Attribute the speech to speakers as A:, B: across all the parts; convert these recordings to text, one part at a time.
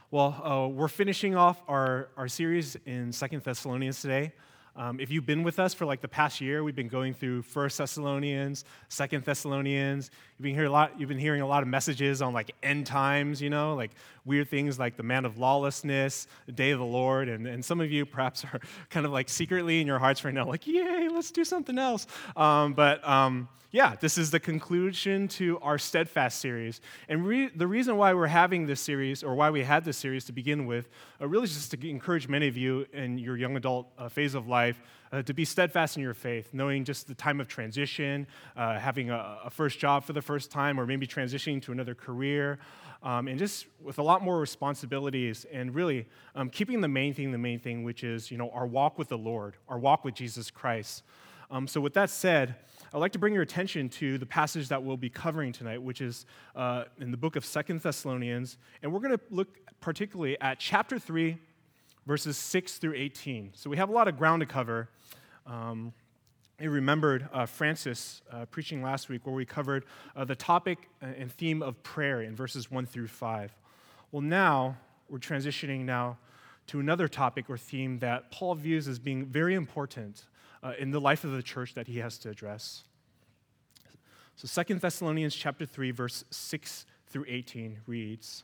A: We're finishing off our series in Second Thessalonians today. If you've been with us for like the past year, we've been going through First Thessalonians, Second Thessalonians. You've been hearing a lot of messages on like end times, like weird things like the man of lawlessness, the day of the Lord, and some of you perhaps are kind of like secretly in your hearts right now, like, yay, let's do something else. This is the conclusion to our Steadfast series. And the reason why we're having this series, or why we had this series to begin with, really is just to encourage many of you in your young adult phase of life to be steadfast in your faith, knowing just the time of transition, having a first job for the first time, or maybe transitioning to another career, and just with a lot more responsibilities, and really keeping the main thing, which is our walk with the Lord, our walk with Jesus Christ. So with that said, I'd like to bring your attention to the passage that we'll be covering tonight, which is in the book of 2 Thessalonians, and we're going to look particularly at chapter 3, verses 6 through 18. So we have a lot of ground to cover. I remembered Francis preaching last week where we covered the topic and theme of prayer in verses 1 through 5. Well, now we're transitioning now to another topic or theme that Paul views as being very important in the life of the church that he has to address. So 2 Thessalonians chapter 3, verse 6 through 18 reads,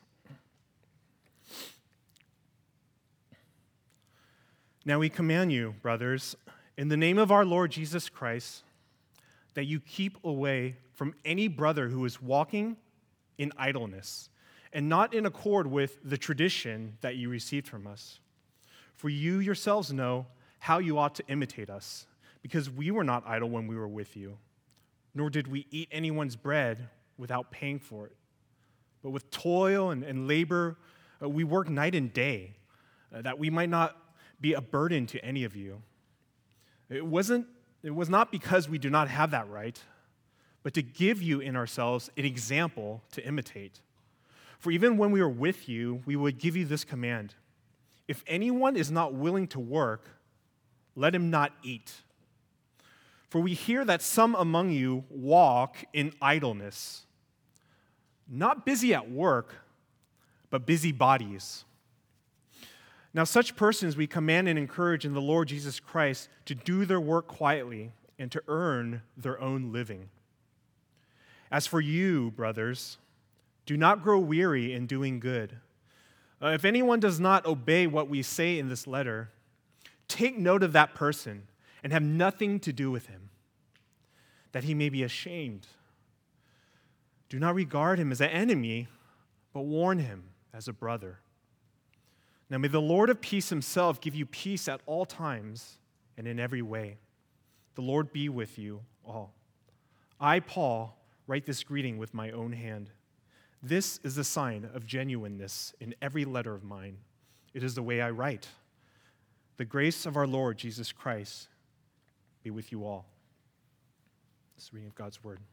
A: "Now we command you, brothers, in the name of our Lord Jesus Christ, that you keep away from any brother who is walking in idleness and not in accord with the tradition that you received from us. For you yourselves know how you ought to imitate us, because we were not idle when we were with you, nor did we eat anyone's bread without paying for it. But with toil and labor, we worked night and day, that we might not be a burden to any of you. It was not because we do not have that right, but to give you in ourselves an example to imitate. For even when we were with you, we would give you this command: if anyone is not willing to work, let him not eat. For we hear that some among you walk in idleness, not busy at work, but busy bodies. Now such persons we command and encourage in the Lord Jesus Christ to do their work quietly and to earn their own living. As for you, brothers, do not grow weary in doing good. If anyone does not obey what we say in this letter, take note of that person and have nothing to do with him, that he may be ashamed. Do not regard him as an enemy, but warn him as a brother. Now may the Lord of peace himself give you peace at all times and in every way. The Lord be with you all. I, Paul, write this greeting with my own hand. This is the sign of genuineness in every letter of mine. It is the way I write. The grace of our Lord Jesus Christ be with you all." This is the reading of God's word.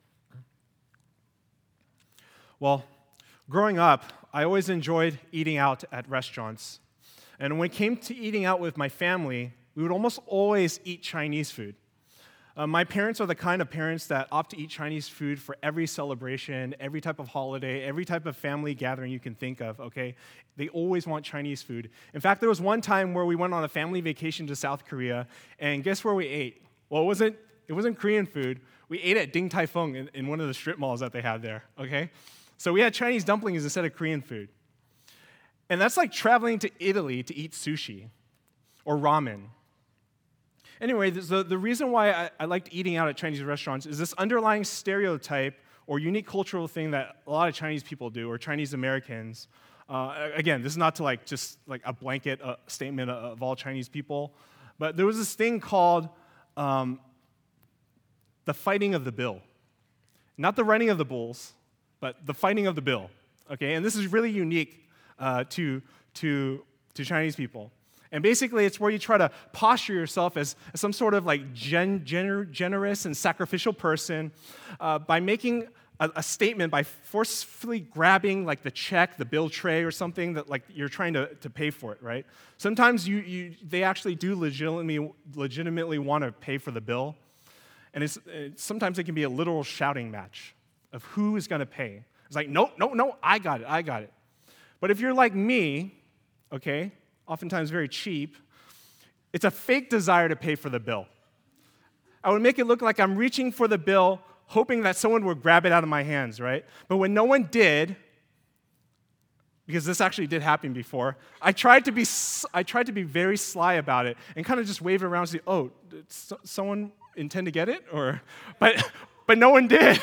A: Well, growing up, I always enjoyed eating out at restaurants. And when it came to eating out with my family, we would almost always eat Chinese food. My parents are the kind of parents that opt to eat Chinese food for every celebration, every type of holiday, every type of family gathering you can think of, okay? They always want Chinese food. In fact, there was one time where we went on a family vacation to South Korea, and guess where we ate? Well, it wasn't Korean food. We ate at Ding Tai Fung in one of the strip malls that they had there, okay? So we had Chinese dumplings instead of Korean food. And that's like traveling to Italy to eat sushi or ramen. Anyway, the reason why I liked eating out at Chinese restaurants is this underlying stereotype or unique cultural thing that a lot of Chinese people do, or Chinese Americans. Again, this is not to just a blanket statement of all Chinese people, but there was this thing called the fighting of the bill. Not the running of the bulls, but the fighting of the bill. Okay, and this is really unique to Chinese people. And basically, it's where you try to posture yourself as some sort of generous and sacrificial person by making a statement, by forcefully grabbing the check, the bill tray or something that you're trying to pay for it, right? Sometimes they actually do legitimately want to pay for the bill. And sometimes it can be a literal shouting match of who is going to pay. It's like, no, I got it. But if you're like me, okay, oftentimes very cheap, it's a fake desire to pay for the bill. I would make it look like I'm reaching for the bill, hoping that someone would grab it out of my hands, right? But when no one did, because this actually did happen before, I tried to be very sly about it and kind of just wave it around and say, oh, did someone intend to get it? But no one did.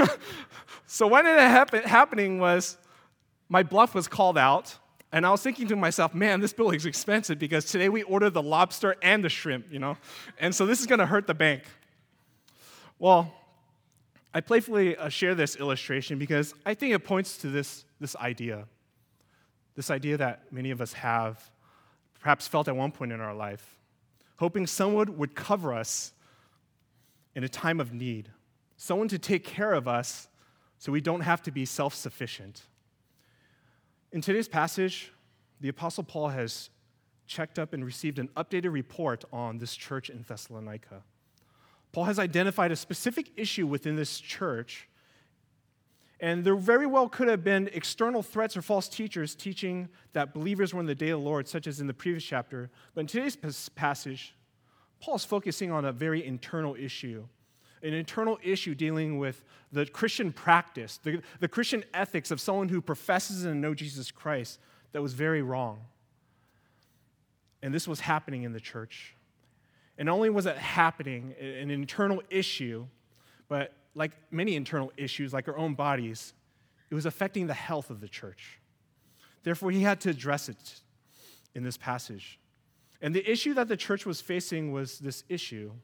A: So what ended up happening was my bluff was called out, and I was thinking to myself, man, this bill is expensive because today we ordered the lobster and the shrimp, and so this is going to hurt the bank. Well, I playfully share this illustration because I think it points to this idea that many of us have perhaps felt at one point in our life, hoping someone would cover us in a time of need, someone to take care of us so we don't have to be self-sufficient. In today's passage, the Apostle Paul has checked up and received an updated report on this church in Thessalonica. Paul has identified a specific issue within this church, and there very well could have been external threats or false teachers teaching that believers were in the day of the Lord, such as in the previous chapter. But in today's passage, Paul is focusing on a very internal issue, an internal issue dealing with the Christian practice, the Christian ethics of someone who professes and knows Jesus Christ that was very wrong. And this was happening in the church. And not only was it happening, an internal issue, but like many internal issues, like our own bodies, it was affecting the health of the church. Therefore, he had to address it in this passage. And the issue that the church was facing was this issue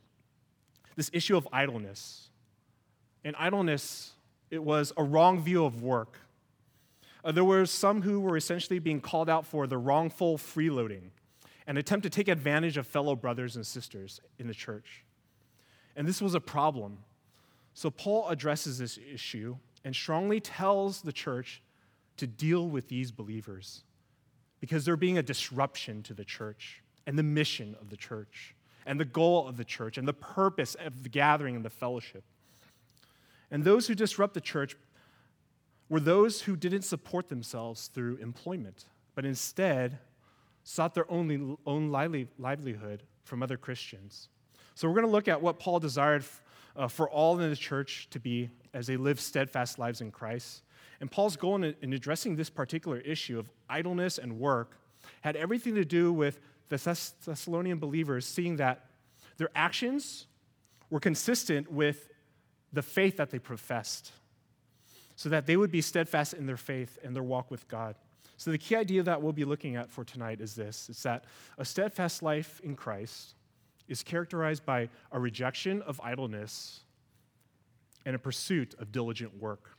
A: of idleness. And idleness, it was a wrong view of work. There were some who were essentially being called out for the wrongful freeloading, an attempt to take advantage of fellow brothers and sisters in the church. And this was a problem. So Paul addresses this issue and strongly tells the church to deal with these believers because they're being a disruption to the church and the mission of the church and the goal of the church and the purpose of the gathering and the fellowship. And those who disrupt the church were those who didn't support themselves through employment, but instead sought their own livelihood from other Christians. So we're going to look at what Paul desired for all in the church to be as they live steadfast lives in Christ. And Paul's goal in addressing this particular issue of idleness and work had everything to do with the Thessalonian believers seeing that their actions were consistent with the faith that they professed, so that they would be steadfast in their faith and their walk with God. So the key idea that we'll be looking at for tonight is this. It's that a steadfast life in Christ is characterized by a rejection of idleness and a pursuit of diligent work.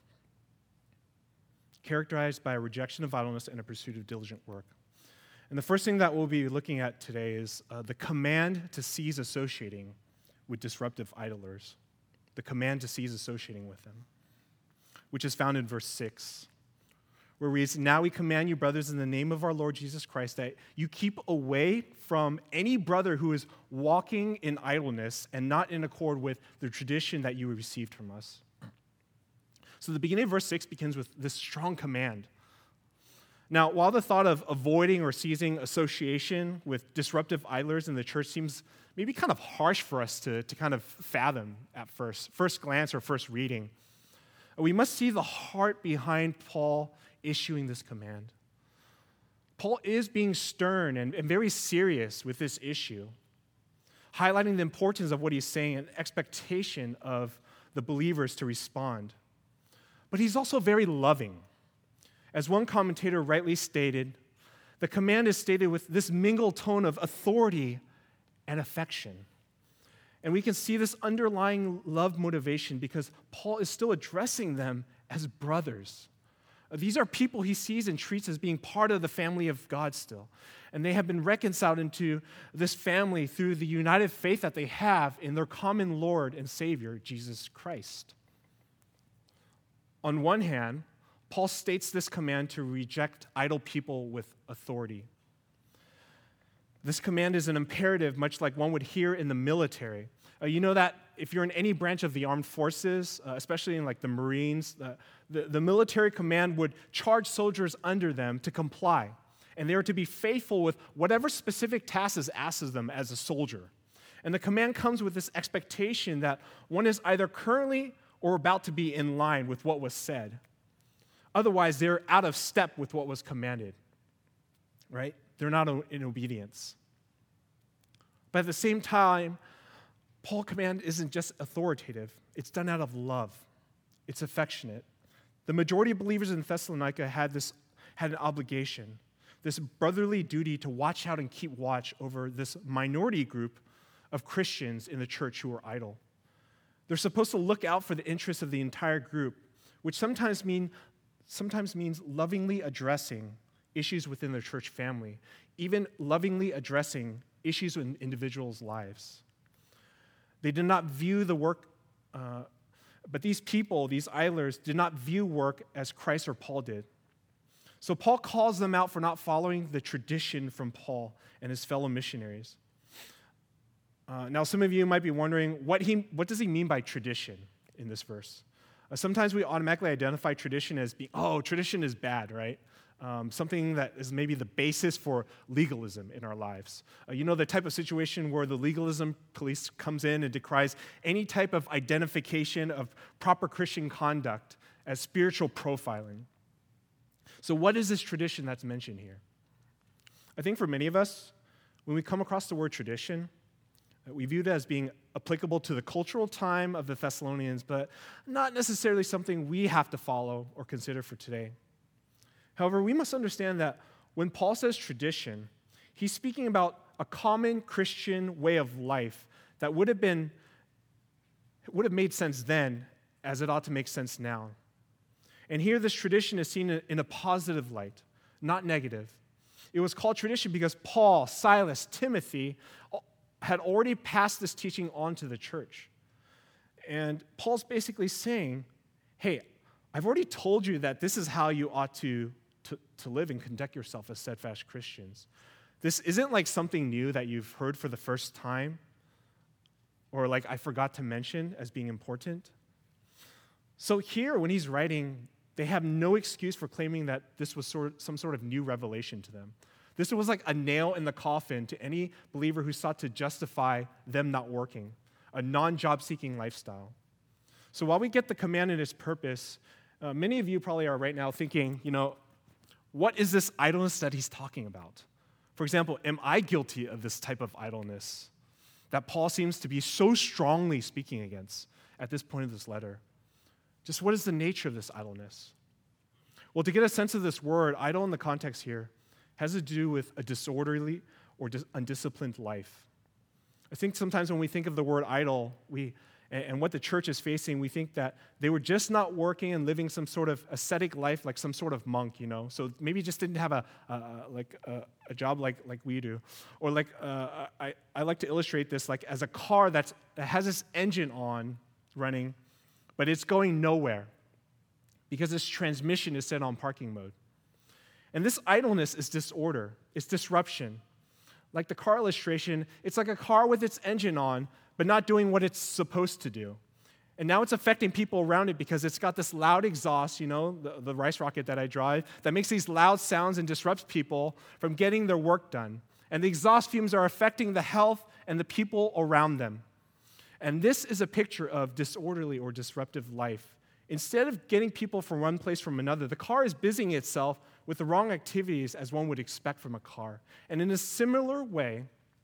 A: Characterized by a rejection of idleness and a pursuit of diligent work. And the first thing that we'll be looking at today is the command to cease associating with disruptive idlers. The command to cease associating with them, which is found in verse 6, where it reads, "Now we command you, brothers, in the name of our Lord Jesus Christ, that you keep away from any brother who is walking in idleness and not in accord with the tradition that you received from us." So the beginning of verse 6 begins with this strong command. Now, while the thought of avoiding or ceasing association with disruptive idlers in the church seems maybe kind of harsh for us to kind of fathom at first glance or first reading, we must see the heart behind Paul issuing this command. Paul is being stern and very serious with this issue, highlighting the importance of what he's saying and expectation of the believers to respond. But he's also very loving. As one commentator rightly stated, the command is stated with this mingled tone of authority and affection. And we can see this underlying love motivation because Paul is still addressing them as brothers. These are people he sees and treats as being part of the family of God still. And they have been reconciled into this family through the united faith that they have in their common Lord and Savior, Jesus Christ. On one hand, Paul states this command to reject idle people with authority. This command is an imperative, much like one would hear in the military. You know that if you're in any branch of the armed forces, especially in like the Marines, the military command would charge soldiers under them to comply and they are to be faithful with whatever specific task is asked of them as a soldier. And the command comes with this expectation that one is either currently or about to be in line with what was said. Otherwise, they're out of step with what was commanded, right? They're not in obedience. But at the same time, Paul's command isn't just authoritative. It's done out of love. It's affectionate. The majority of believers in Thessalonica had an obligation, this brotherly duty to watch out and keep watch over this minority group of Christians in the church who were idle. They're supposed to look out for the interests of the entire group, which sometimes means lovingly addressing issues within their church family, even lovingly addressing issues in individuals' lives. They did not view the work, but these people, these idlers, did not view work as Christ or Paul did. So Paul calls them out for not following the tradition from Paul and his fellow missionaries. Now, some of you might be wondering, what does he mean by tradition in this verse? Sometimes we automatically identify tradition as being, tradition is bad, right? Something that is maybe the basis for legalism in our lives. The type of situation where the legalism police comes in and decries any type of identification of proper Christian conduct as spiritual profiling. So what is this tradition that's mentioned here? I think for many of us, when we come across the word tradition, we view it as being applicable to the cultural time of the Thessalonians, but not necessarily something we have to follow or consider for today. However, we must understand that when Paul says tradition, he's speaking about a common Christian way of life that would have made sense then as it ought to make sense now. And here this tradition is seen in a positive light, not negative. It was called tradition because Paul, Silas, Timothy had already passed this teaching on to the church. And Paul's basically saying, hey, I've already told you that this is how you ought to live and conduct yourself as steadfast Christians. This isn't like something new that you've heard for the first time or like I forgot to mention as being important. So here, when he's writing, they have no excuse for claiming that this was some sort of new revelation to them. This was like a nail in the coffin to any believer who sought to justify them not working, a non-job-seeking lifestyle. So while we get the command and its purpose, many of you probably are right now thinking, what is this idleness that he's talking about? For example, am I guilty of this type of idleness that Paul seems to be so strongly speaking against at this point of this letter? Just what is the nature of this idleness? Well, to get a sense of this word, idle in the context here, has to do with a disorderly or undisciplined life. I think sometimes when we think of the word idle, and what the church is facing, we think that they were just not working and living some sort of ascetic life like some sort of monk, So maybe just didn't have a job like we do. Or I like to illustrate this like as a car that has its engine on running, but it's going nowhere because its transmission is set on parking mode. And this idleness is disorder. It's disruption. Like the car illustration, it's like a car with its engine on, but not doing what it's supposed to do. And now it's affecting people around it because it's got this loud exhaust, the rice rocket that I drive, that makes these loud sounds and disrupts people from getting their work done. And the exhaust fumes are affecting the health and the people around them. And this is a picture of disorderly or disruptive life. Instead of getting people from one place from another, the car is busying itself with the wrong activities as one would expect from a car. And in a similar way,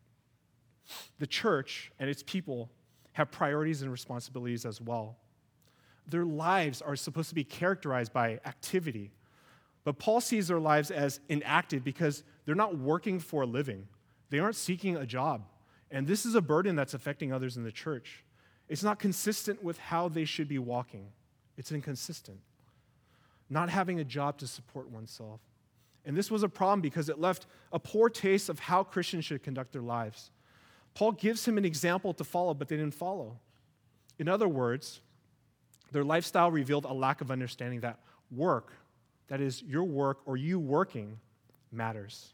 A: the church and its people have priorities and responsibilities as well. Their lives are supposed to be characterized by activity, but Paul sees their lives as inactive because they're not working for a living. They aren't seeking a job. And this is a burden that's affecting others in the church. It's not consistent with how they should be walking. It's inconsistent. Not having a job to support oneself. And this was a problem because it left a poor taste of how Christians should conduct their lives. Paul gives him an example to follow, but they didn't follow. In other words, their lifestyle revealed a lack of understanding that work, that is, your work or you working, matters.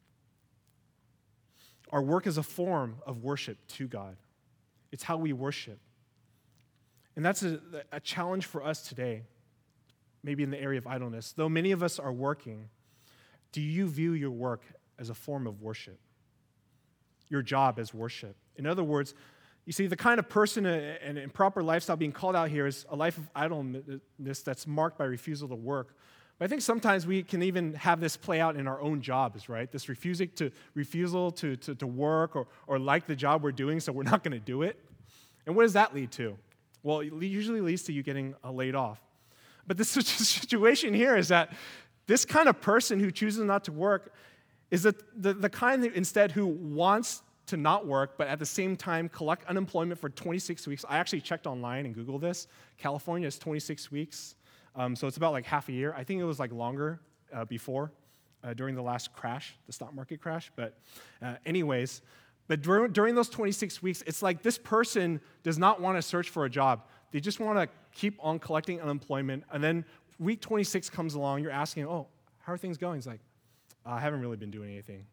A: Our work is a form of worship to God. It's how we worship. And that's a challenge for us today, maybe in the area of idleness. Though many of us are working, Do you view your work as a form of worship? Your job as worship? In other words, you see, the kind of person and improper lifestyle being called out here is a life of idleness that's marked by refusal to work. But I think sometimes we can even have this play out in our own jobs, right? This refusal to work or like the job we're doing, so we're not going to do it. And what does that lead to? Well, it usually leads to you getting laid off. But the situation here is that this kind of person who chooses not to work is the kind that instead who wants to not work, but at the same time collect unemployment for 26 weeks. I actually checked online and Googled this. California is 26 weeks, so it's about like half a year. I think it was like longer before, during the last crash, the stock market crash. But anyways, during those 26 weeks, it's like this person does not want to search for a job. They just want to keep on collecting unemployment. And then week 26 comes along, you're asking, oh, how are things going? It's like, I haven't really been doing anything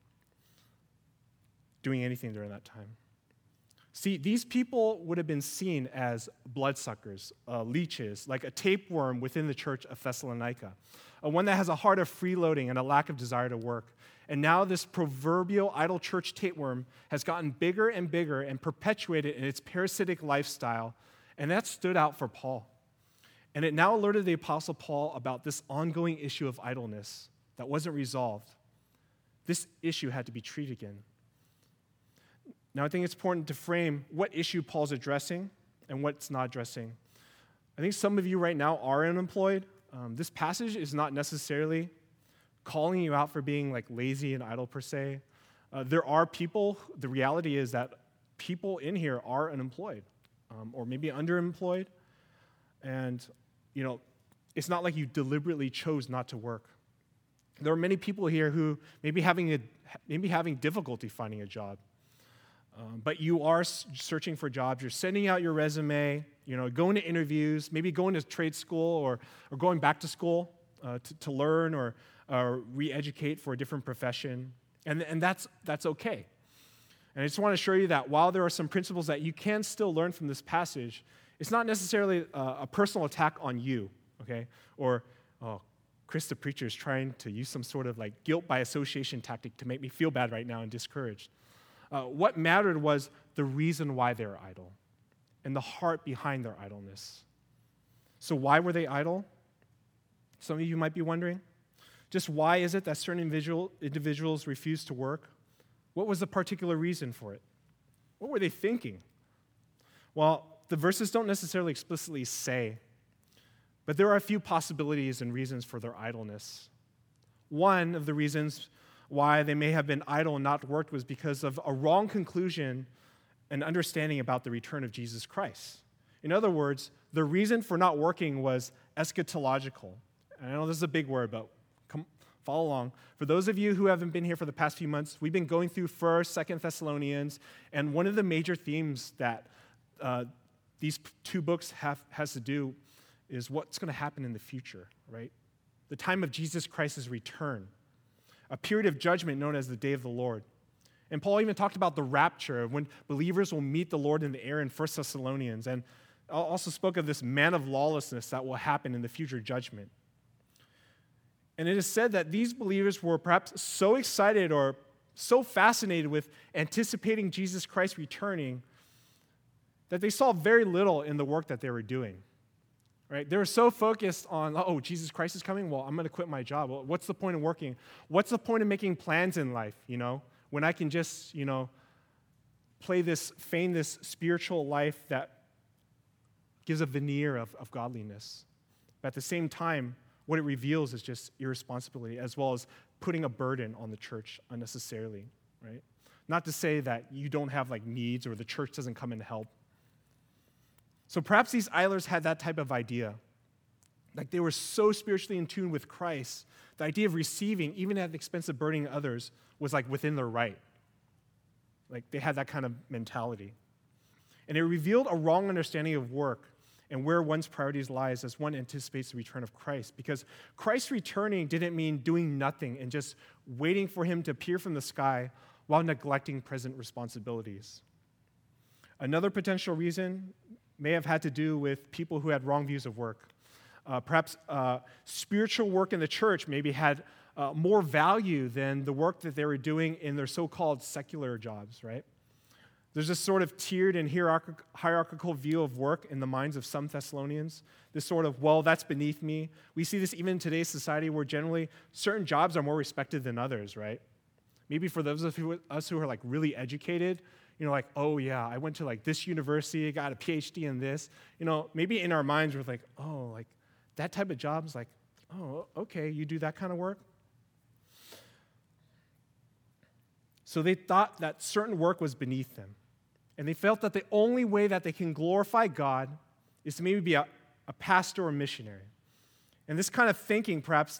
A: during that time. See, these people would have been seen as bloodsuckers, leeches, like a tapeworm within the church of Thessalonica, one that has a heart of freeloading and a lack of desire to work. And now this proverbial idle church tapeworm has gotten bigger and bigger and perpetuated in its parasitic lifestyle, and that stood out for Paul. And it now alerted the Apostle Paul about this ongoing issue of idleness that wasn't resolved. This issue had to be treated again. Now, I think it's important to frame what issue Paul's addressing and what's not addressing. I think some of you right now are unemployed. This passage is not necessarily calling you out for being like lazy and idle per se. There are people, the reality is that people in here are unemployed or maybe underemployed. And, it's not like you deliberately chose not to work. There are many people here who may be having difficulty finding a job. But you are searching for jobs. You're sending out your resume, going to interviews, maybe going to trade school or going back to school to learn or re-educate for a different profession. And that's okay. And I just want to assure you that while there are some principles that you can still learn from this passage, it's not necessarily a personal attack on you, okay? Or, Chris the preacher is trying to use some sort of like guilt by association tactic to make me feel bad right now and discouraged. What mattered was the reason why they're idle and the heart behind their idleness. So why were they idle? Some of you might be wondering. Just why is it that certain individuals refuse to work? What was the particular reason for it? What were they thinking? Well, the verses don't necessarily explicitly say, but there are a few possibilities and reasons for their idleness. One of the reasons why they may have been idle and not worked was because of a wrong conclusion and understanding about the return of Jesus Christ. In other words, the reason for not working was eschatological. And I know this is a big word, but follow along. For those of you who haven't been here for the past few months, we've been going through 1st, 2nd Thessalonians, and one of the major themes that these two books has to do is what's going to happen in the future, right? The time of Jesus Christ's return, a period of judgment known as the day of the Lord. And Paul even talked about the rapture, when believers will meet the Lord in the air in 1 Thessalonians, and also spoke of this man of lawlessness that will happen in the future judgment. And it is said that these believers were perhaps so excited or so fascinated with anticipating Jesus Christ returning that they saw very little in the work that they were doing. Right? They were so focused on, Jesus Christ is coming? Well, I'm going to quit my job. Well, what's the point of working? What's the point of making plans in life, when I can just, feign this spiritual life that gives a veneer of godliness. But at the same time, what it reveals is just irresponsibility, as well as putting a burden on the church unnecessarily, right? Not to say that you don't have needs or the church doesn't come and help. So perhaps these idlers had that type of idea. They were so spiritually in tune with Christ, the idea of receiving, even at the expense of burdening others, was within their right. They had that kind of mentality. And it revealed a wrong understanding of work and where one's priorities lies as one anticipates the return of Christ. Because Christ returning didn't mean doing nothing and just waiting for him to appear from the sky while neglecting present responsibilities. Another potential reason may have had to do with people who had wrong views of work. Perhaps spiritual work in the church maybe had more value than the work that they were doing in their so-called secular jobs, right? There's this sort of tiered and hierarchical view of work in the minds of some Thessalonians. This sort of, well, that's beneath me. We see this even in today's society where generally certain jobs are more respected than others, right? Maybe for those of us who are like really educated, like, oh yeah, I went to like this university, got a PhD in this. Maybe in our minds we're like, oh, like that type of job is like, oh, okay, you do that kind of work? So they thought that certain work was beneath them. And they felt that the only way that they can glorify God is to maybe be a pastor or missionary. And this kind of thinking, what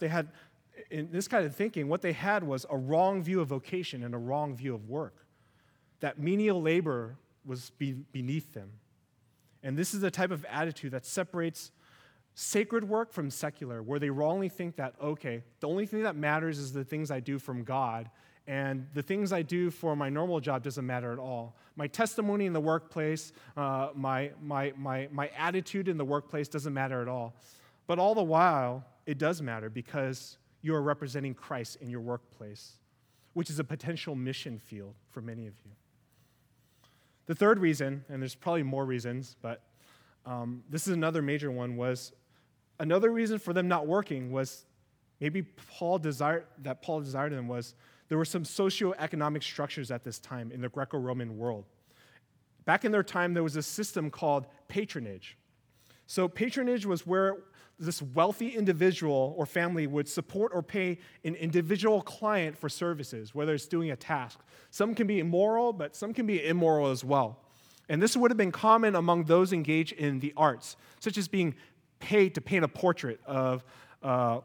A: they had was a wrong view of vocation and a wrong view of work. That menial labor was beneath them. And this is the type of attitude that separates sacred work from secular, where they wrongly think that, okay, the only thing that matters is the things I do from God, and the things I do for my normal job doesn't matter at all. My testimony in the workplace, my attitude in the workplace doesn't matter at all. But all the while, it does matter because you are representing Christ in your workplace, which is a potential mission field for many of you. The third reason, and there's probably more reasons, but this is another major one, was another reason for them not working was maybe Paul desired them was there were some socioeconomic structures at this time in the Greco-Roman world. Back in their time, there was a system called patronage. So patronage was where this wealthy individual or family would support or pay an individual client for services, whether it's doing a task. Some can be immoral, but some can be immoral as well. And this would have been common among those engaged in the arts, such as being paid to paint a portrait of a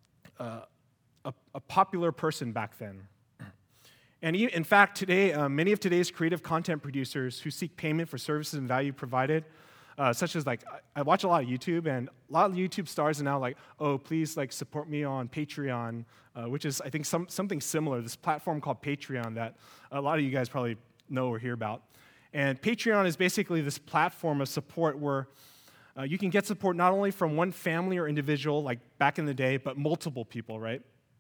A: popular person back then. And in fact, today, many of today's creative content producers who seek payment for services and value provided, such as like, I watch a lot of YouTube, and a lot of YouTube stars are now like, oh, please like support me on Patreon, which is, I think, something similar, this platform called Patreon that a lot of you guys probably know or hear about. And Patreon is basically this platform of support where you can get support not only from one family or individual, like back in the day, but multiple people, right?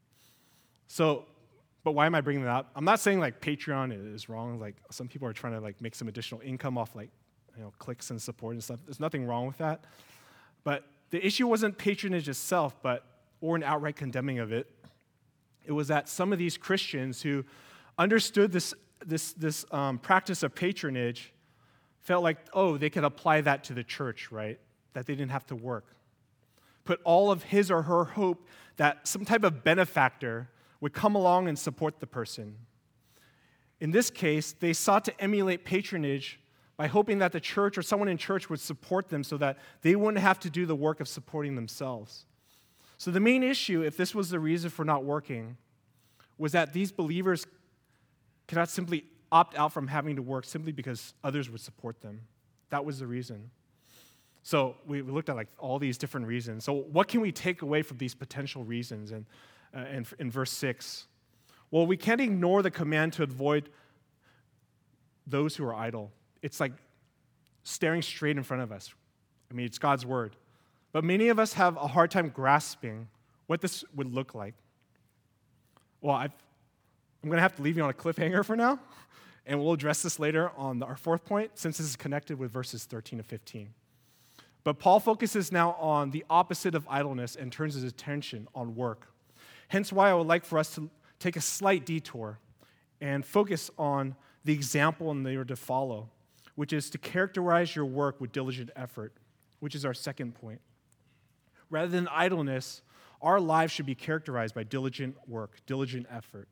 A: But why am I bringing that up? I'm not saying like Patreon is wrong. Like some people are trying to like make some additional income off like clicks and support and stuff. There's nothing wrong with that. But the issue wasn't patronage itself, or an outright condemning of it. It was that some of these Christians who understood this practice of patronage felt like, oh, they could apply that to the church, right? That they didn't have to work. Put all of his or her hope that some type of benefactor would come along and support the person. In this case, they sought to emulate patronage by hoping that the church or someone in church would support them so that they wouldn't have to do the work of supporting themselves. So the main issue, if this was the reason for not working, was that these believers cannot simply opt out from having to work simply because others would support them. That was the reason. So we looked at like all these different reasons. So what can we take away from these potential reasons? And in verse 6, well, we can't ignore the command to avoid those who are idle. It's like staring straight in front of us. I mean, it's God's word. But many of us have a hard time grasping what this would look like. Well, I'm going to have to leave you on a cliffhanger for now, and we'll address this later on our fourth point, since this is connected with verses 13 to 15. But Paul focuses now on the opposite of idleness and turns his attention on work. Hence why I would like for us to take a slight detour and focus on the example and they are to follow, which is to characterize your work with diligent effort, which is our second point. Rather than idleness, our lives should be characterized by diligent work, diligent effort.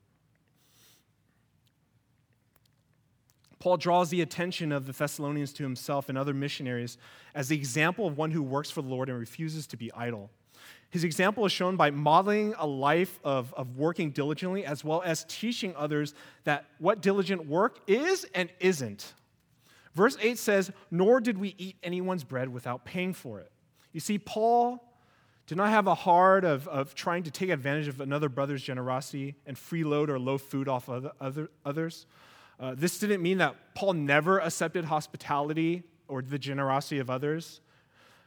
A: Paul draws the attention of the Thessalonians to himself and other missionaries as the example of one who works for the Lord and refuses to be idle. His example is shown by modeling a life of working diligently, as well as teaching others that what diligent work is and isn't. Verse 8 says, "Nor did we eat anyone's bread without paying for it." You see, Paul did not have a heart of trying to take advantage of another brother's generosity and freeload or low food off others. This didn't mean that Paul never accepted hospitality or the generosity of others.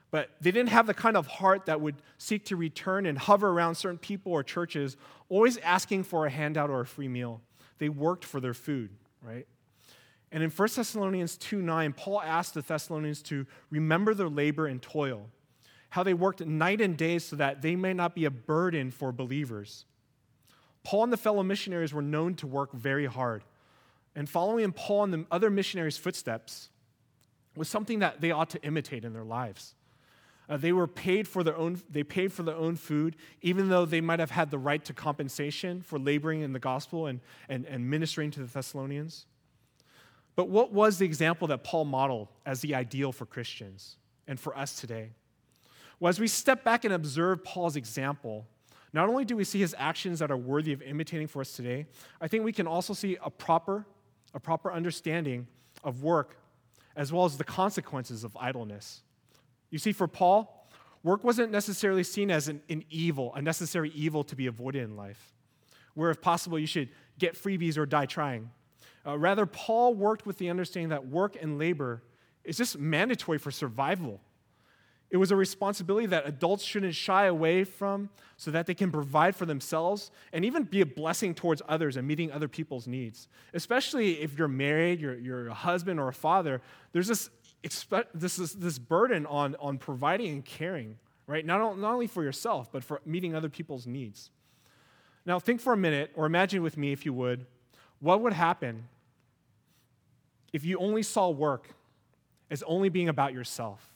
A: But they didn't have the kind of heart that would seek to return and hover around certain people or churches, always asking for a handout or a free meal. They worked for their food, right? And in 1 Thessalonians 2:9, Paul asked the Thessalonians to remember their labor and toil, how they worked night and day so that they may not be a burden for believers. Paul and the fellow missionaries were known to work very hard. And following in Paul and the other missionaries' footsteps was something that they ought to imitate in their lives. They paid for their own food, even though they might have had the right to compensation for laboring in the gospel and ministering to the Thessalonians. But what was the example that Paul modeled as the ideal for Christians and for us today? Well, as we step back and observe Paul's example, not only do we see his actions that are worthy of imitating for us today, I think we can also see a proper understanding of work as well as the consequences of idleness. You see, for Paul, work wasn't necessarily seen as a necessary evil to be avoided in life, where if possible you should get freebies or die trying. Rather, Paul worked with the understanding that work and labor is just mandatory for survival. It was a responsibility that adults shouldn't shy away from so that they can provide for themselves and even be a blessing towards others and meeting other people's needs. Especially if you're married, you're a husband or a father, there's this burden on providing and caring, right? Not only for yourself, but for meeting other people's needs. Now think for a minute, or imagine with me if you would, what would happen if you only saw work as only being about yourself?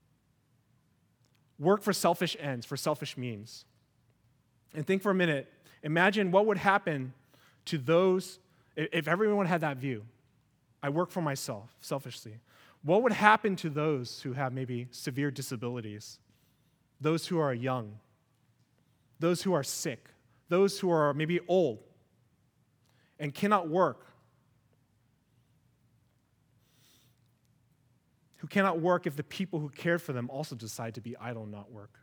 A: Work for selfish ends, for selfish means. And think for a minute, imagine what would happen to those, if everyone had that view. I work for myself, selfishly. What would happen to those who have maybe severe disabilities, those who are young, those who are sick, those who are maybe old and cannot work, who cannot work if the people who cared for them also decide to be idle and not work?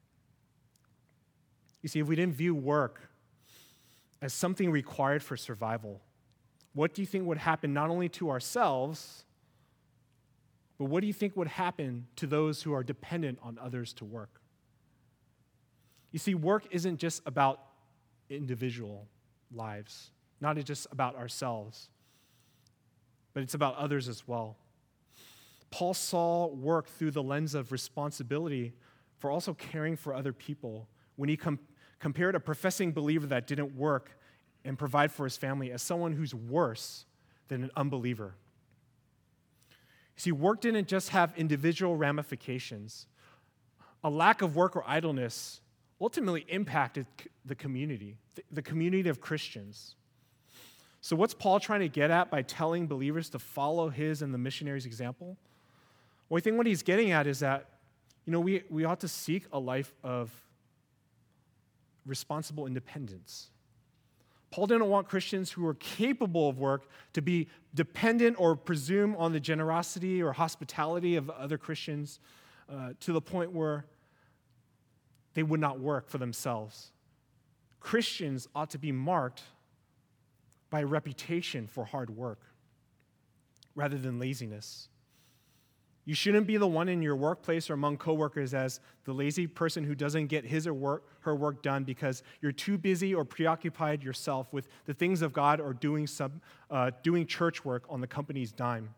A: You see, if we didn't view work as something required for survival, what do you think would happen not only to ourselves, but what do you think would happen to those who are dependent on others to work? You see, work isn't just about individual lives, not just about ourselves, but it's about others as well. Paul saw work through the lens of responsibility for also caring for other people when he compared a professing believer that didn't work and provide for his family as someone who's worse than an unbeliever. You see, work didn't just have individual ramifications. A lack of work or idleness ultimately impacted the community of Christians. So what's Paul trying to get at by telling believers to follow his and the missionaries' example? Well, I think what he's getting at is that, we ought to seek a life of responsible independence. Paul didn't want Christians who were capable of work to be dependent or presume on the generosity or hospitality of other Christians to the point where they would not work for themselves. Christians ought to be marked by a reputation for hard work rather than laziness. You shouldn't be the one in your workplace or among coworkers as the lazy person who doesn't get his or her work done because you're too busy or preoccupied yourself with the things of God or doing church work on the company's dime.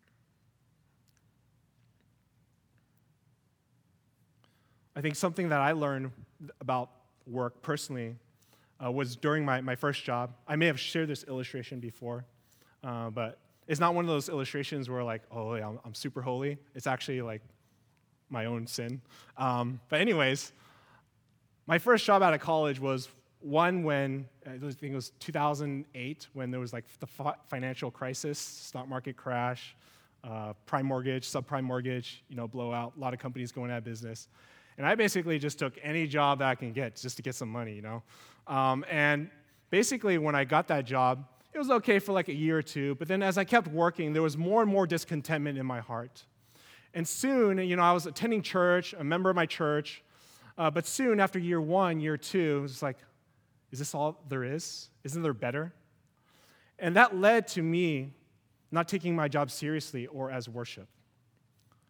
A: I think something that I learned about work personally was during my first job. I may have shared this illustration before, but it's not one of those illustrations where I'm super holy. It's actually like my own sin. But anyways, my first job out of college was one when, I think it was 2008, when there was the financial crisis, stock market crash, prime mortgage, subprime mortgage, blowout, a lot of companies going out of business. And I basically just took any job that I can get just to get some money, And basically when I got that job, it was okay for a year or two, but then as I kept working, there was more and more discontentment in my heart. And soon, I was attending church, a member of my church, but soon after year one, year two, it was is this all there is? Isn't there better? And that led to me not taking my job seriously or as worship.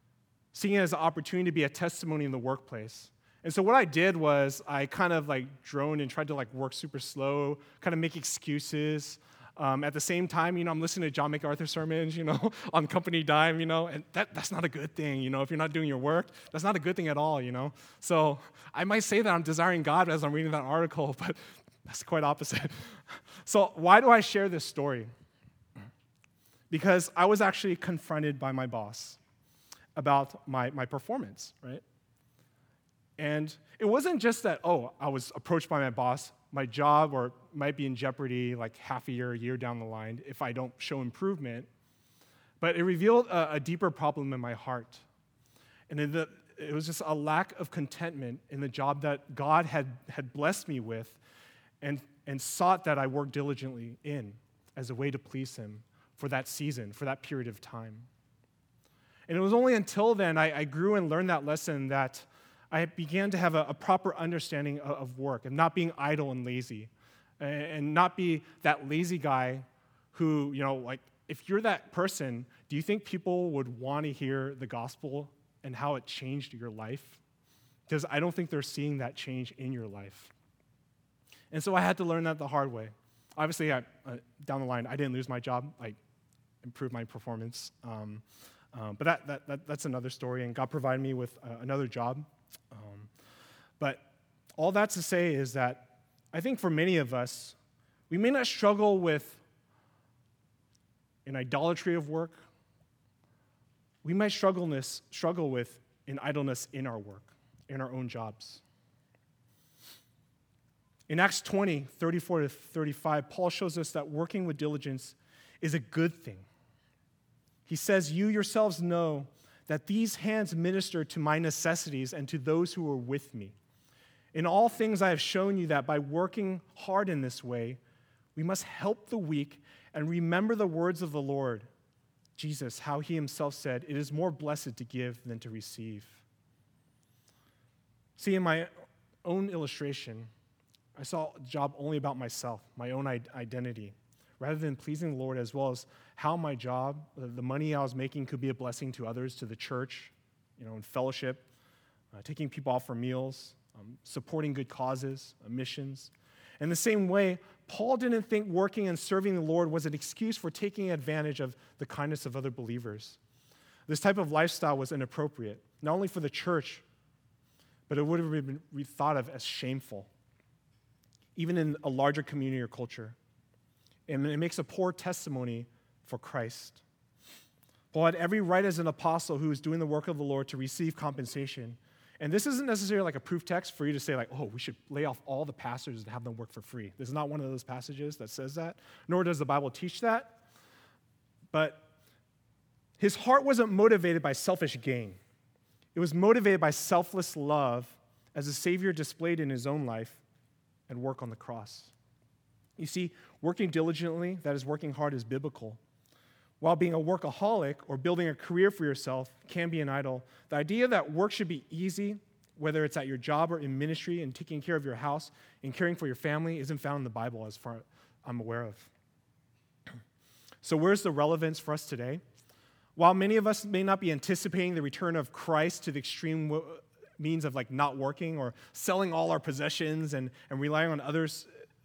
A: seeing it as an opportunity to be a testimony in the workplace. And so what I did was I kind of like droned and tried to like work super slow, kind of make excuses. At the same time, I'm listening to John MacArthur sermons, on company dime, and that's not a good thing, if you're not doing your work, that's not a good thing at all, So I might say that I'm desiring God as I'm reading that article, but that's quite opposite. So why do I share this story? Because I was actually confronted by my boss about my performance, right? And it wasn't just that, I was approached by my boss, my job or might be in jeopardy like half a year down the line if I don't show improvement. But it revealed a deeper problem in my heart. And it was just a lack of contentment in the job that God had blessed me with and sought that I work diligently in as a way to please him for that season, for that period of time. And it was only until then I grew and learned that lesson that I began to have a proper understanding of work and not being idle and lazy and not be that lazy guy who, if you're that person, do you think people would want to hear the gospel and how it changed your life? Because I don't think they're seeing that change in your life. And so I had to learn that the hard way. Obviously, down the line, I didn't lose my job. I improved my performance. But that's another story, and God provided me with another job. But all that to say is that I think for many of us, we may not struggle with an idolatry of work. We might struggle with an idleness in our work, in our own jobs. In Acts 20, 34 to 35, Paul shows us that working with diligence is a good thing. He says, "You yourselves know that these hands minister to my necessities and to those who are with me. In all things I have shown you that by working hard in this way, we must help the weak and remember the words of the Lord, Jesus, how he himself said, 'It is more blessed to give than to receive.'" See, in my own illustration, I saw a job only about myself, my own identity, rather than pleasing the Lord, as well as how my job, the money I was making, could be a blessing to others, to the church, in fellowship, taking people out for meals, supporting good causes, missions. In the same way, Paul didn't think working and serving the Lord was an excuse for taking advantage of the kindness of other believers. This type of lifestyle was inappropriate, not only for the church, but it would have been thought of as shameful, even in a larger community or culture. And it makes a poor testimony for Christ. Paul had every right as an apostle who was doing the work of the Lord to receive compensation. And this isn't necessarily like a proof text for you to say we should lay off all the pastors and have them work for free. This is not one of those passages that says that, nor does the Bible teach that. But his heart wasn't motivated by selfish gain. It was motivated by selfless love as the Savior displayed in his own life and work on the cross. You see, working diligently, that is working hard, is biblical. While being a workaholic or building a career for yourself can be an idol, the idea that work should be easy, whether it's at your job or in ministry and taking care of your house and caring for your family, isn't found in the Bible as far as I'm aware of. So where's the relevance for us today? While many of us may not be anticipating the return of Christ to the extreme means of not working or selling all our possessions and relying on others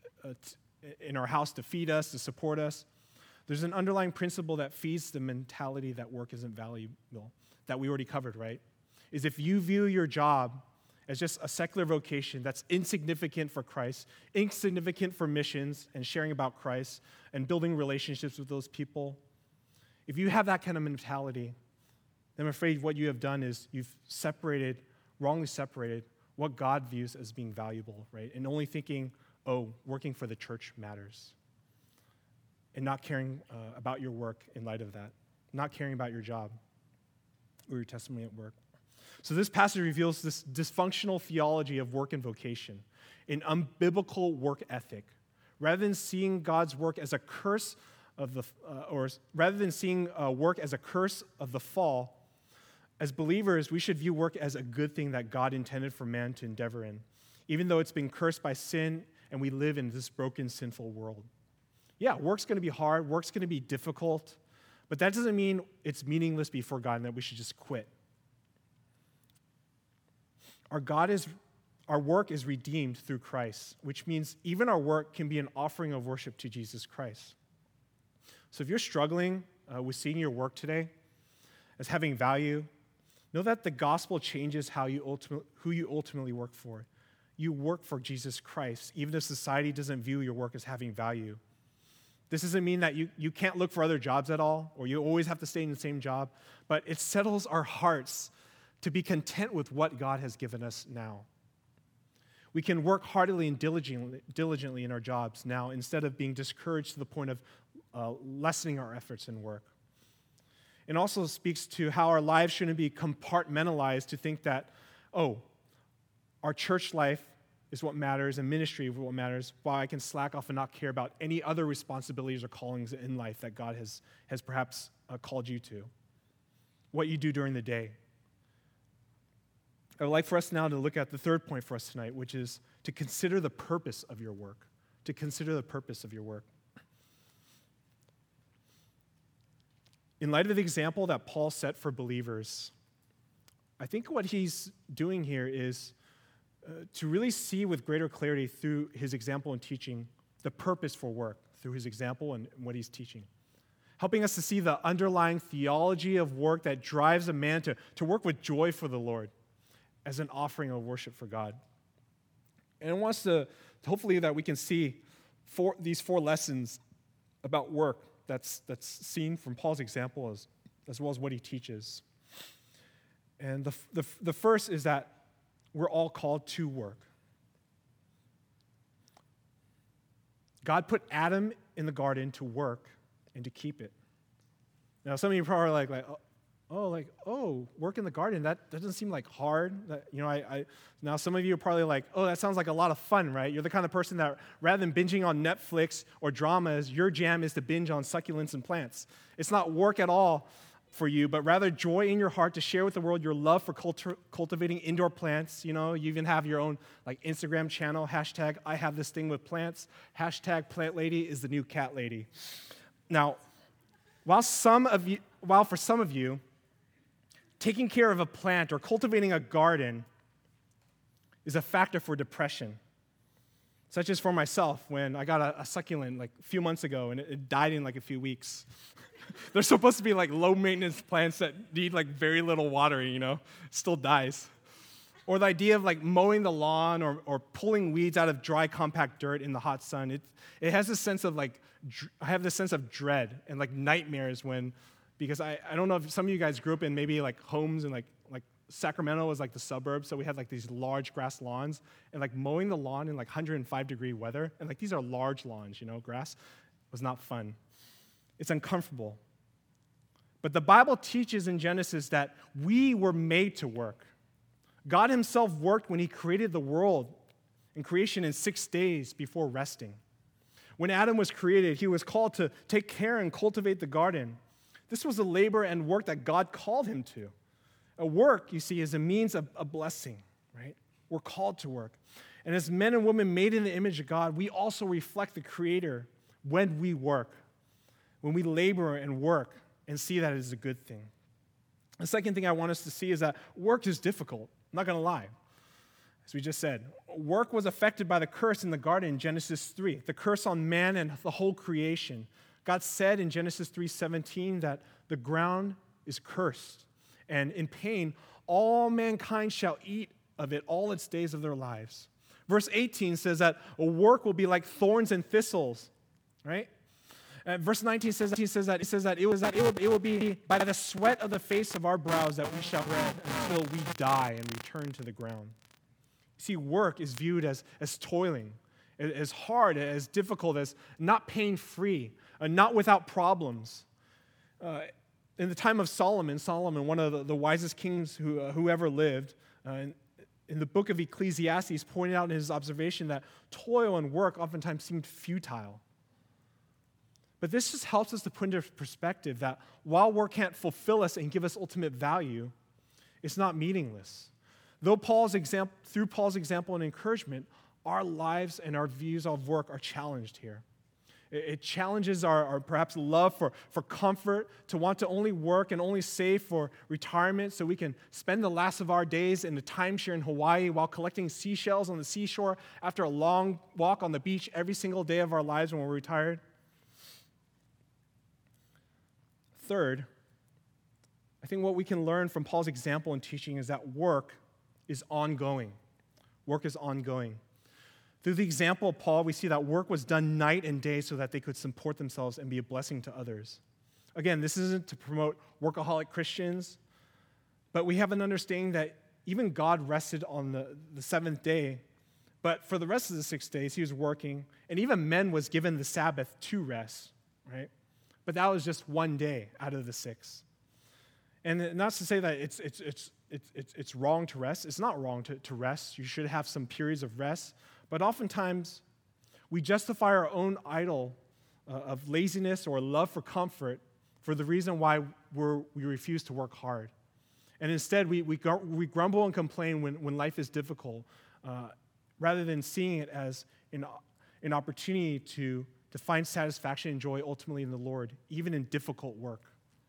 A: in our house to feed us, to support us, there's an underlying principle that feeds the mentality that work isn't valuable, that we already covered, right? Is if you view your job as just a secular vocation that's insignificant for Christ, insignificant for missions and sharing about Christ and building relationships with those people, if you have that kind of mentality, then I'm afraid what you have done is you've wrongly separated what God views as being valuable, right? And only thinking, working for the church matters. And not caring about your work in light of that. Not caring about your job or your testimony at work. So this passage reveals this dysfunctional theology of work and vocation, an unbiblical work ethic. Rather than seeing God's work as a curse rather than seeing work as a curse of the fall, as believers, we should view work as a good thing that God intended for man to endeavor in, even though it's been cursed by sin and we live in this broken, sinful world. Yeah, work's going to be hard, work's going to be difficult, but that doesn't mean it's meaningless before God and that we should just quit. Our work is redeemed through Christ, which means even our work can be an offering of worship to Jesus Christ. So if you're struggling with seeing your work today as having value, know that the gospel changes who you ultimately work for. You work for Jesus Christ, even if society doesn't view your work as having value. This doesn't mean that you can't look for other jobs at all, or you always have to stay in the same job, but it settles our hearts to be content with what God has given us now. We can work heartily and diligently in our jobs now instead of being discouraged to the point of lessening our efforts in work. It also speaks to how our lives shouldn't be compartmentalized to think that, our church life is what matters and ministry is what matters, while I can slack off and not care about any other responsibilities or callings in life that God has perhaps called you to. What you do during the day. I would like for us now to look at the third point for us tonight, which is to consider the purpose of your work. To consider the purpose of your work. In light of the example that Paul set for believers, I think what he's doing here is to really see with greater clarity through his example and teaching the purpose for work, through his example and what he's teaching. Helping us to see the underlying theology of work that drives a man to work with joy for the Lord as an offering of worship for God. And it wants to, hopefully, that we can see these four lessons about work that's seen from Paul's example as well as what he teaches. And the first is that we're all called to work. God put Adam in the garden to work and to keep it. Now, some of you probably are work in the garden, that doesn't seem like hard. Now some of you are probably like, that sounds like a lot of fun, right? You're the kind of person that rather than binging on Netflix or dramas, your jam is to binge on succulents and plants. It's not work at all for you, but rather joy in your heart to share with the world your love for cultivating indoor plants. You even have your own Instagram channel, hashtag I have this thing with plants, hashtag plant lady is the new cat lady. Now, while for some of you, taking care of a plant or cultivating a garden is a factor for depression, such as for myself when I got a succulent a few months ago and it died in a few weeks. They're supposed to be low-maintenance plants that need very little watering, it still dies. Or the idea of mowing the lawn or pulling weeds out of dry, compact dirt in the hot sun. It has this sense of I have this sense of dread and nightmares because I don't know if some of you guys grew up in maybe homes in like Sacramento was the suburbs, so we had these large grass lawns, and mowing the lawn in 105-degree weather, and these are large lawns, grass was not fun. It's uncomfortable. But the Bible teaches in Genesis that we were made to work. God himself worked when he created the world and creation in 6 days before resting. When Adam was created, he was called to take care and cultivate the garden. This was a labor and work that God called him to. A work, you see, is a means of a blessing, right? We're called to work. And as men and women made in the image of God, we also reflect the Creator when we work, when we labor and work and see that as a good thing. The second thing I want us to see is that work is difficult. I'm not going to lie. As we just said, work was affected by the curse in the garden in Genesis 3, the curse on man and the whole creation. God said in Genesis 3:17 that the ground is cursed, and in pain, all mankind shall eat of it all its days of their lives. Verse 18 says that work will be like thorns and thistles, right? Verse 19 says that it will be by the sweat of the face of our brows that we shall bread until we die and return to the ground. See, work is viewed as toiling, as hard, as difficult, as not pain-free, not without problems. In the time of Solomon, one of the wisest kings who ever lived, in the book of Ecclesiastes, pointed out in his observation that toil and work oftentimes seemed futile. But this just helps us to put into perspective that while work can't fulfill us and give us ultimate value, it's not meaningless. Through Paul's example and encouragement, our lives and our views of work are challenged here. It challenges our perhaps love for comfort, to want to only work and only save for retirement so we can spend the last of our days in a timeshare in Hawaii while collecting seashells on the seashore after a long walk on the beach every single day of our lives when we're retired. Third, I think what we can learn from Paul's example and teaching is that work is ongoing. Work is ongoing. Through the example of Paul, we see that work was done night and day so that they could support themselves and be a blessing to others. Again, this isn't to promote workaholic Christians, but we have an understanding that even God rested on the seventh day, but for the rest of the 6 days, he was working, and even men was given the Sabbath to rest, right? But that was just one day out of the 6. And not to say that it's wrong to rest. It's not wrong to rest. You should have some periods of rest. But oftentimes, we justify our own idol of laziness or love for comfort for the reason why we refuse to work hard. And instead, we grumble and complain when life is difficult, rather than seeing it as an opportunity to find satisfaction and joy ultimately in the Lord, even in difficult work.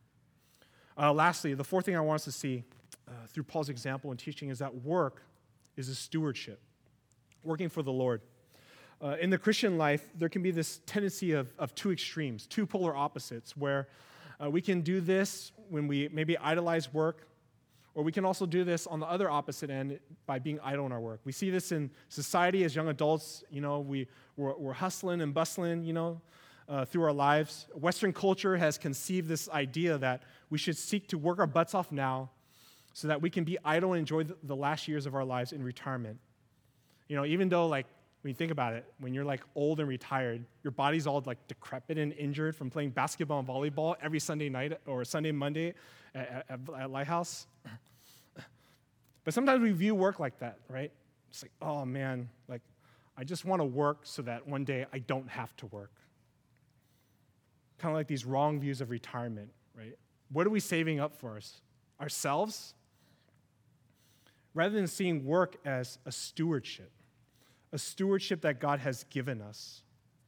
A: Lastly, the fourth thing I want us to see through Paul's example and teaching is that work is a stewardship. Working for the Lord. In the Christian life, there can be this tendency of two extremes, two polar opposites, where we can do this when we maybe idolize work, or we can also do this on the other opposite end by being idle in our work. We see this in society as young adults. We're hustling and bustling, through our lives. Western culture has conceived this idea that we should seek to work our butts off now so that we can be idle and enjoy the last years of our lives in retirement. Even though, when you think about it, when you're, old and retired, your body's all, decrepit and injured from playing basketball and volleyball every Sunday night or Sunday, Monday at Lighthouse. But sometimes we view work like that, right? It's like, oh, man, I just want to work so that one day I don't have to work. Kind of like these wrong views of retirement, right? What are we saving up for ourselves? Rather than seeing work as a stewardship that God has given us.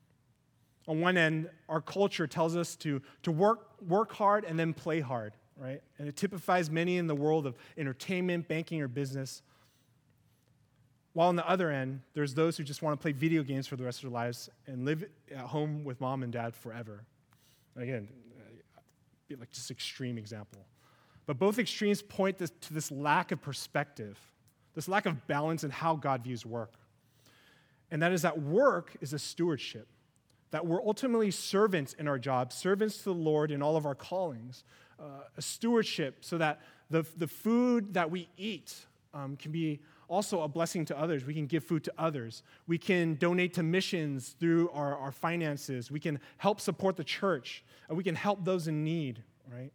A: On one end, our culture tells us to work hard and then play hard, right? And it typifies many in the world of entertainment, banking, or business. While on the other end, there's those who just want to play video games for the rest of their lives and live at home with mom and dad forever. Again, just extreme example. But both extremes point to this lack of perspective, this lack of balance in how God views work. And that is that work is a stewardship, that we're ultimately servants in our jobs, servants to the Lord in all of our callings, a stewardship so that the food that we eat can be also a blessing to others. We can give food to others. We can donate to missions through our finances. We can help support the church. And we can help those in need, right?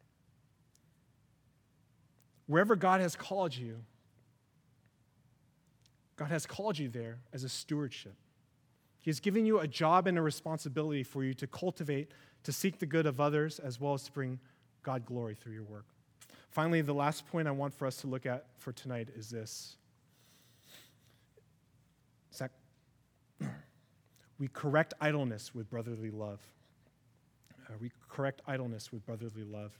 A: Wherever God has called you there as a stewardship. He has given you a job and a responsibility for you to cultivate, to seek the good of others, as well as to bring God glory through your work. Finally, the last point I want for us to look at for tonight is this. We correct idleness with brotherly love. We correct idleness with brotherly love.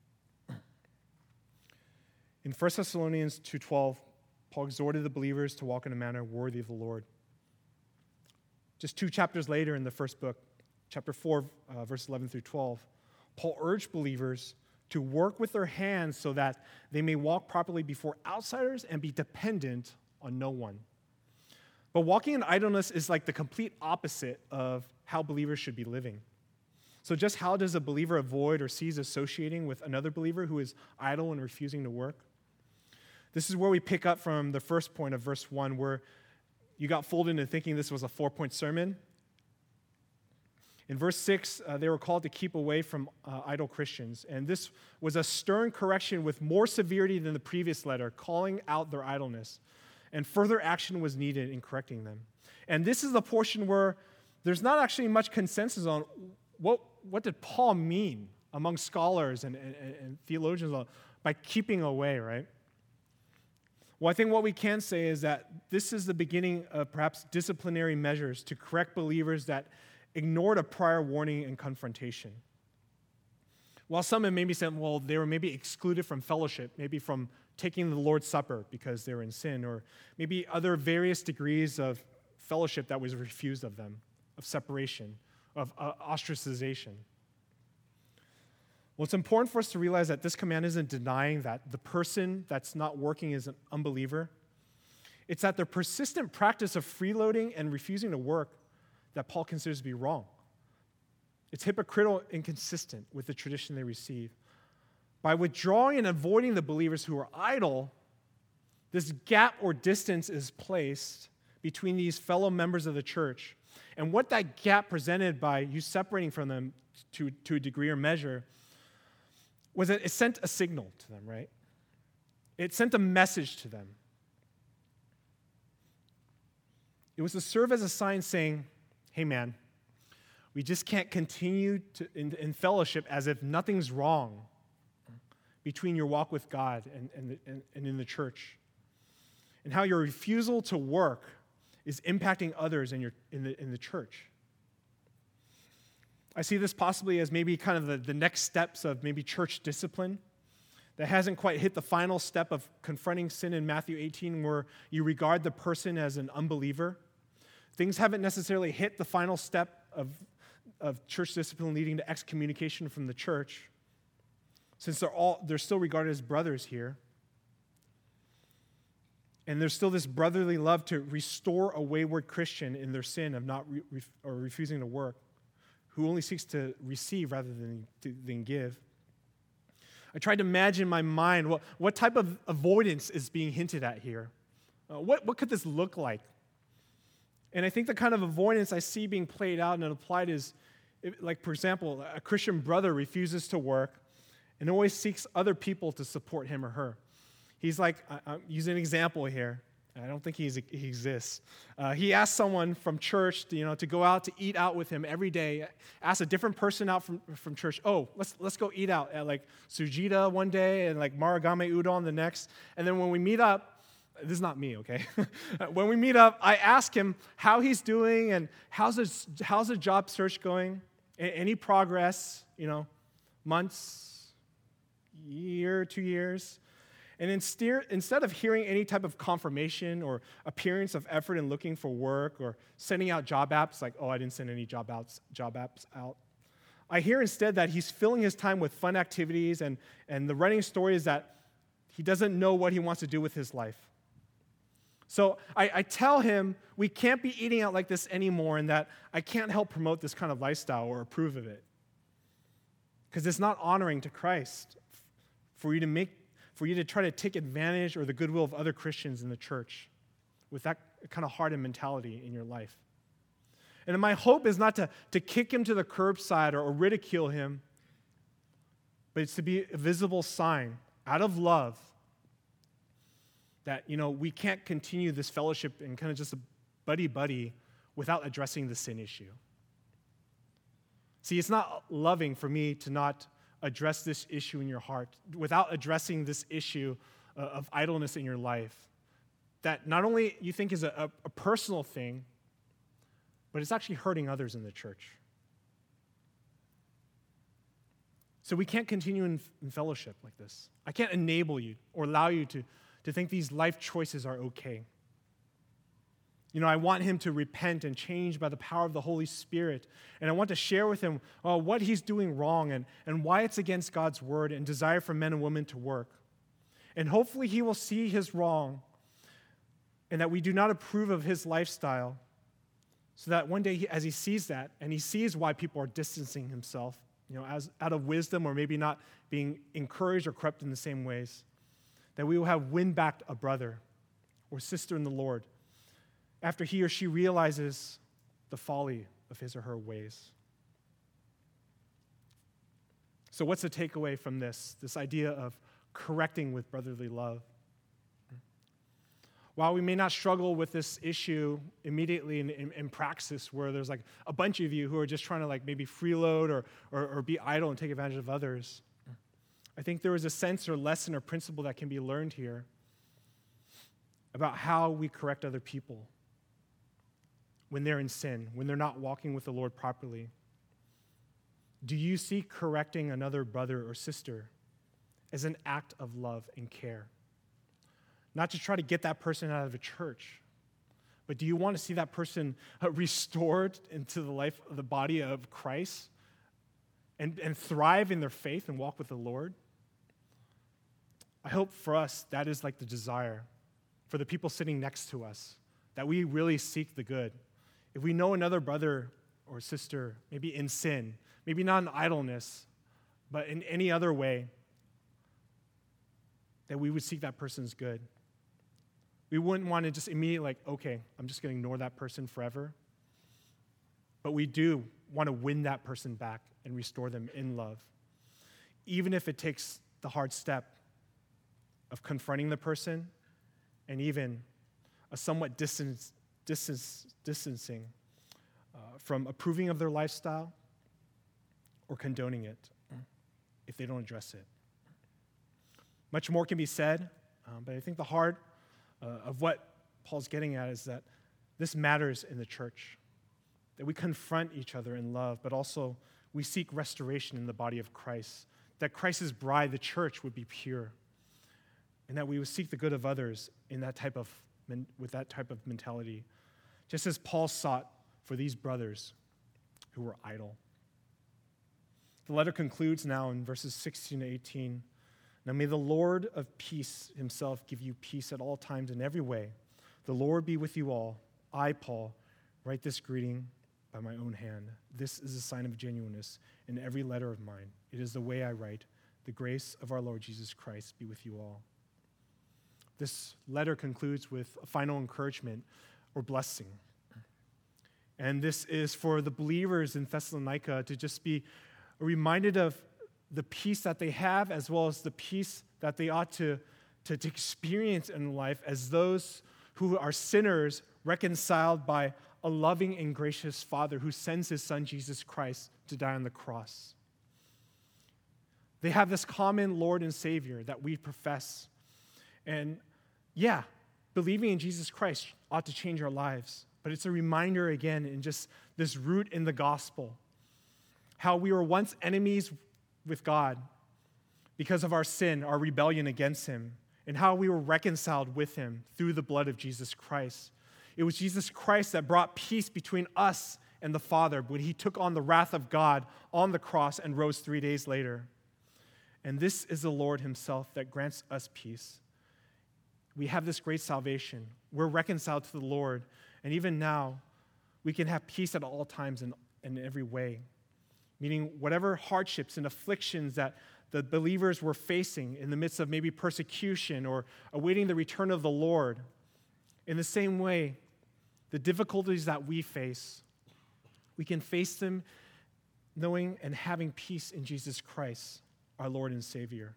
A: In 1 Thessalonians 2:12, Paul exhorted the believers to walk in a manner worthy of the Lord. Just 2 chapters later in the first book, chapter 4, verses 11 through 12, Paul urged believers to work with their hands so that they may walk properly before outsiders and be dependent on no one. But walking in idleness is like the complete opposite of how believers should be living. So just how does a believer avoid or cease associating with another believer who is idle and refusing to work? This is where we pick up from the first point of verse 1, where you got fooled into thinking this was a 4-point sermon. In verse 6, they were called to keep away from idle Christians. And this was a stern correction with more severity than the previous letter, calling out their idleness. And further action was needed in correcting them. And this is the portion where there's not actually much consensus on what did Paul mean among scholars and theologians by keeping away, right? Well, I think what we can say is that this is the beginning of perhaps disciplinary measures to correct believers that ignored a prior warning and confrontation. While some have maybe said, well, they were maybe excluded from fellowship, maybe from taking the Lord's Supper because they were in sin, or maybe other various degrees of fellowship that was refused of them, of separation, of ostracization. Well, it's important for us to realize that this command isn't denying that the person that's not working is an unbeliever. It's that the persistent practice of freeloading and refusing to work that Paul considers to be wrong. It's hypocritical and inconsistent with the tradition they receive. By withdrawing and avoiding the believers who are idle, this gap or distance is placed between these fellow members of the church. And what that gap presented by you separating from them to a degree or measure was that it sent a signal to them, right? It sent a message to them. It was to serve as a sign saying, hey man, we just can't continue in fellowship as if nothing's wrong between your walk with God and in the church. And how your refusal to work is impacting others in the church. I see this possibly as maybe kind of the next steps of maybe church discipline that hasn't quite hit the final step of confronting sin in Matthew 18 where you regard the person as an unbeliever. Things haven't necessarily hit the final step of church discipline leading to excommunication from the church, since they're still regarded as brothers here. And there's still this brotherly love to restore a wayward Christian in their sin of not or refusing to work, who only seeks to receive rather than give. I tried to imagine in my mind what type of avoidance is being hinted at here. What could this look like? And I think the kind of avoidance I see being played out and applied is, like, for example, a Christian brother refuses to work and always seeks other people to support him or her. He's like, I'm using an example here. I don't think he exists. He asks someone from church to go out to eat out with him every day. Asks a different person out from church, let's go eat out at like Sujita one day and like Marugame Udon the next. And then when we meet up, this is not me, okay? When we meet up, I ask him how he's doing and how's the job search going? Any progress, months, year, 2 years? And instead of hearing any type of confirmation or appearance of effort in looking for work or sending out job apps, like, I didn't send any job apps out, I hear instead that he's filling his time with fun activities, and the running story is that he doesn't know what he wants to do with his life. So I tell him we can't be eating out like this anymore and that I can't help promote this kind of lifestyle or approve of it, because it's not honoring to Christ for you to try to take advantage or the goodwill of other Christians in the church with that kind of heart and mentality in your life. And my hope is not to kick him to the curbside or ridicule him, but it's to be a visible sign out of love that, we can't continue this fellowship and kind of just a buddy-buddy without addressing the sin issue. See, it's not loving for me to not address this issue in your heart, without addressing this issue of idleness in your life, that not only you think is a personal thing, but it's actually hurting others in the church. So we can't continue in fellowship like this. I can't enable you or allow you to think these life choices are okay. I want him to repent and change by the power of the Holy Spirit. And I want to share with him what he's doing wrong and why it's against God's word and desire for men and women to work. And hopefully he will see his wrong and that we do not approve of his lifestyle, so that one day as he sees that and he sees why people are distancing himself, as out of wisdom or maybe not being encouraged or corrupt in the same ways, that we will have win back a brother or sister in the Lord after he or she realizes the folly of his or her ways. So what's the takeaway from this idea of correcting with brotherly love? While we may not struggle with this issue immediately in praxis, where there's like a bunch of you who are just trying to like maybe freeload or be idle and take advantage of others, I think there is a sense or lesson or principle that can be learned here about how we correct other people when they're in sin, when they're not walking with the Lord properly? Do you see correcting another brother or sister as an act of love and care? Not to try to get that person out of a church, but do you want to see that person restored into the life of the body of Christ and thrive in their faith and walk with the Lord? I hope for us that is like the desire for the people sitting next to us, that we really seek the good. If we know another brother or sister, maybe in sin, maybe not in idleness, but in any other way, that we would seek that person's good. We wouldn't want to just immediately like, okay, I'm just going to ignore that person forever. But we do want to win that person back and restore them in love, even if it takes the hard step of confronting the person and even a somewhat distancing from approving of their lifestyle or condoning it if they don't address it. Much more can be said, but I think the heart of what Paul's getting at is that this matters in the church, that we confront each other in love, but also we seek restoration in the body of Christ, that Christ's bride, the church, would be pure, and that we would seek the good of others in with that type of mentality, just as Paul sought for these brothers who were idle. The letter concludes now in verses 16 to 18. Now may the Lord of peace himself give you peace at all times in every way. The Lord be with you all. I, Paul, write this greeting by my own hand. This is a sign of genuineness in every letter of mine. It is the way I write. The grace of our Lord Jesus Christ be with you all. This letter concludes with a final encouragement or blessing. And this is for the believers in Thessalonica to just be reminded of the peace that they have, as well as the peace that they ought to experience in life as those who are sinners reconciled by a loving and gracious Father who sends his Son, Jesus Christ, to die on the cross. They have this common Lord and Savior that we profess. And yeah, believing in Jesus Christ ought to change our lives. But it's a reminder again in just this root in the gospel, how we were once enemies with God because of our sin, our rebellion against him, and how we were reconciled with him through the blood of Jesus Christ. It was Jesus Christ that brought peace between us and the Father when he took on the wrath of God on the cross and rose 3 days later. And this is the Lord himself that grants us peace. We have this great salvation. We're reconciled to the Lord. And even now, we can have peace at all times in every way. Meaning whatever hardships and afflictions that the believers were facing in the midst of maybe persecution or awaiting the return of the Lord, in the same way, the difficulties that we face, we can face them knowing and having peace in Jesus Christ, our Lord and Savior.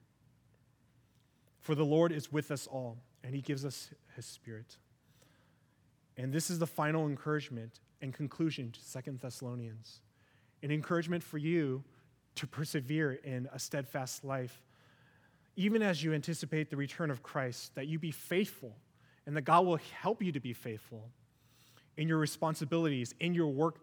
A: For the Lord is with us all, and he gives us his Spirit. And this is the final encouragement and conclusion to 2 Thessalonians. An encouragement for you to persevere in a steadfast life, even as you anticipate the return of Christ, that you be faithful, and that God will help you to be faithful in your responsibilities, in your work,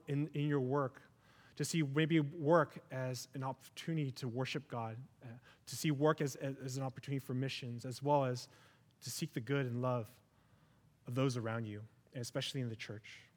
A: to see maybe work as an opportunity to worship God, to see work as an opportunity for missions, as well as to seek the good and love of those around you, and especially in the church.